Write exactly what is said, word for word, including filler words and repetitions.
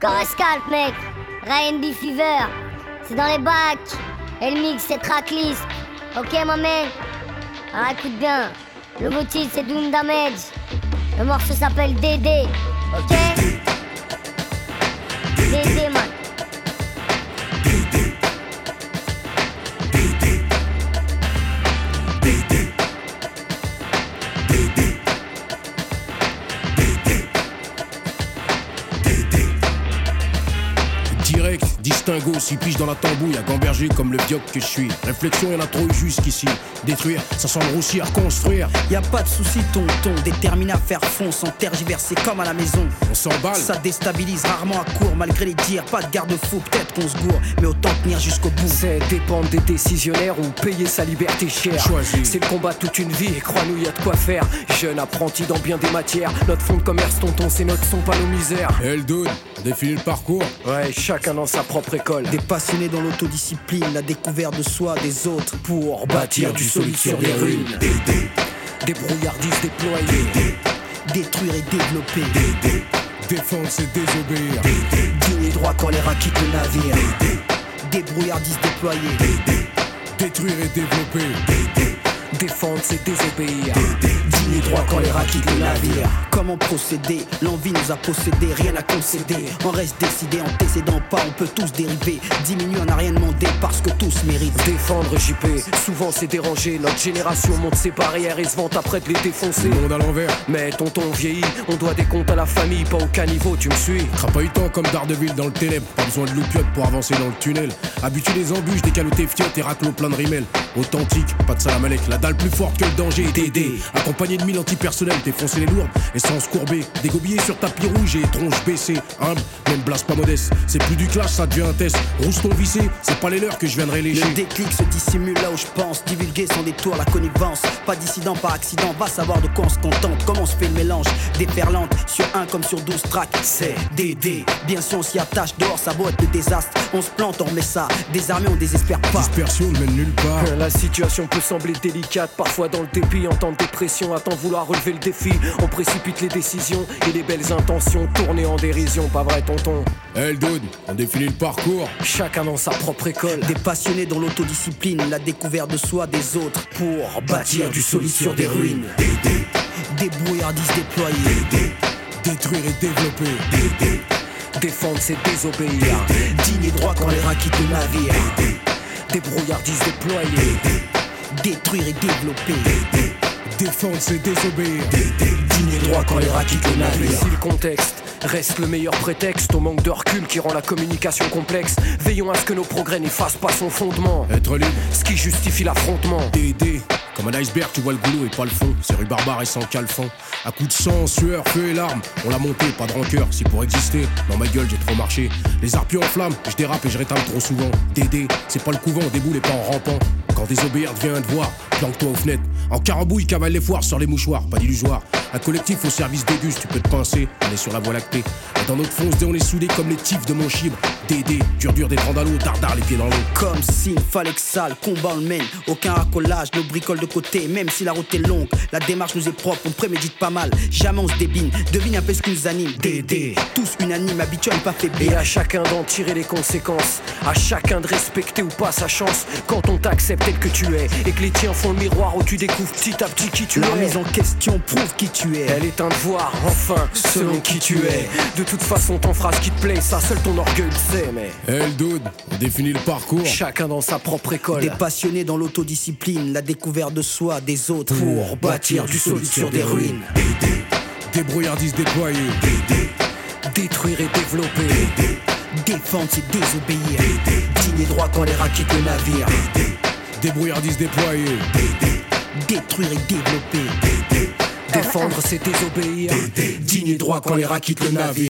Coruscant, mec. Ryan B. Fever. C'est dans les bacs. Et le mix, c'est tracklist. Ok, ma man. Alors écoute bien. Le mot titre, c'est Doom Damage. Le morceau s'appelle D D. Ok? D D, man. Direct, distingo, si pige dans la tambouille, à gamberger comme le diop que je suis. Réflexion, y'en a trop eu jusqu'ici. Détruire, ça sent grossir, construire. Y a pas de souci, tonton, déterminé à faire fond sans tergiverser comme à la maison. On s'emballe. Ça déstabilise rarement à court, malgré les dires. Pas de garde-fou, peut-être qu'on se gourre, mais autant tenir jusqu'au bout. C'est dépendre des décisionnaires ou payer sa liberté chère. Choisis. C'est le combat toute une vie et crois-nous, y a de quoi faire. Jeune apprenti dans bien des matières. Notre fonds de commerce, tonton, c'est notre son, pas nos misères. Elle donne, on définit le parcours. Ouais, chacun dans sa propre école. Des passionnés dans l'autodiscipline, la découverte de soi, des autres, pour bâtir du solide sur des ruines. Des brouillardises déployées. Détruire et développer. Défendre, c'est désobéir. Digne et droit quand les rats quittent le navire. Des brouillardises déployées. Détruire et développer. Défendre, c'est désobéir. Digne et droit quand les rats quittent le navire. Comment procéder? L'envie nous a possédé, rien à concéder. On reste décidé, antécédent pas, on peut tous dériver. Diminuer, on n'a rien demandé parce que tous méritent. Défendre J P, souvent c'est dérangé. Notre génération monte ses barrières et se vante après de les défoncer. Le monde à l'envers. Mais tonton vieillit, on doit des comptes à la famille, pas au caniveau, tu me suis. Crapahutant comme Daredevil dans le ténèbre. Pas besoin de loupiote pour avancer dans le tunnel. Habitué des embûches, des calotés fiottes et raclos plein de rimels. Authentique, pas de salam alek, la dalle plus forte que le danger. D D, accompagné de mille antipersonnels, défoncer les lourdes et sans se courber. Dégobillé sur tapis rouge et tronche baissée. Humble, même blase pas modeste. C'est plus du clash, ça devient un test. Rouston vissé, c'est pas les leurs que je viendrai lécher. Le déclic se dissimule là où je pense. Divulguer sans détour la connivence. Pas dissident, pas accident, va savoir de quoi on se contente. Comment on se fait le mélange déferlante sur un comme sur douze tracks. C'est D D, bien sûr on s'y attache. Dehors ça vaut être le désastre. On se plante, on remet ça. Désarmé, on désespère pas. Dispersion ne mène nulle part. La situation peut sembler délicate, parfois dans le dépit, en temps de dépression, à tant vouloir relever le défi. On précipite les décisions et les belles intentions tournées en dérision, pas vrai tonton? Elle donne, on définit le parcours. Chacun dans sa propre école. Des passionnés dans l'autodiscipline, la découverte de soi, des autres, pour bâtir du solide sur des ruines. Des brouillardises déployées. Détruire et développer. Défendre, c'est désobéir. Digne et droit quand les rats quittent le navire. Des brouillardises déployées. Détruire et développer. Défendre, c'est désobéir. Digne et droit quand les rats quittent le Mais navire. si le contexte reste le meilleur prétexte au manque de recul qui rend la communication complexe, veillons à ce que nos progrès n'effacent pas son fondement. Être libre, Ce qui justifie l'affrontement. D D, comme un iceberg, tu vois le goulot et pas le fond. C'est rue barbare et sans calfan. À coups de sang, sueur, feu et larmes. On l'a monté, pas de rancœur. Si pour exister, dans ma gueule, j'ai trop marché. Les arpions en flammes, je dérape et je rétame trop souvent. D D, c'est pas le couvent, on déboule et pas en rampant. Quand désobéir devient un devoir, planque-toi aux fenêtres. En carambouille, cavale les foires sur les mouchoirs, pas d'illusoire. Un collectif au service d'Auguste, tu peux te pincer, on est sur la voie lactée. Et dans notre fonce, on est soudés comme les tifs de mon chibre. D D, dur dur des trandalots, dardard les pieds dans l'eau. Comme s'il fallait que ça, le combat on le mène. Aucun racolage, nos bricoles de côté. Même si la route est longue, la démarche nous est propre. On prémédite pas mal, jamais on se débine. Devine un peu ce qui nous anime. D D, tous unanimes, habitués à ne pas Et faiblir. à chacun d'en tirer les conséquences. À chacun de respecter ou pas sa chance. Quand on t'accepte tel que tu es et que les tiens font le miroir où tu découvres petit à petit qui tu La es. remise en question prouve qui tu es. Elle est un devoir, enfin, selon qui tu es. De toute façon, ton phrase qui te plaît, ça seul ton orgueil le sait, mais Elle donne, on définit le parcours. chacun dans sa propre école. Des passionnés dans l'autodiscipline, la découverte de soi, des autres, pour bâtir du solide sur des ruines. Des brouillardises déployées. Détruire et développer. Défendre, c'est désobéir. Digne et droit quand les rats quittent le navire. Des brouillardises déployées. Détruire et développer. Défendre, c'est désobéir. Digne et droit quand les rats quittent le navire.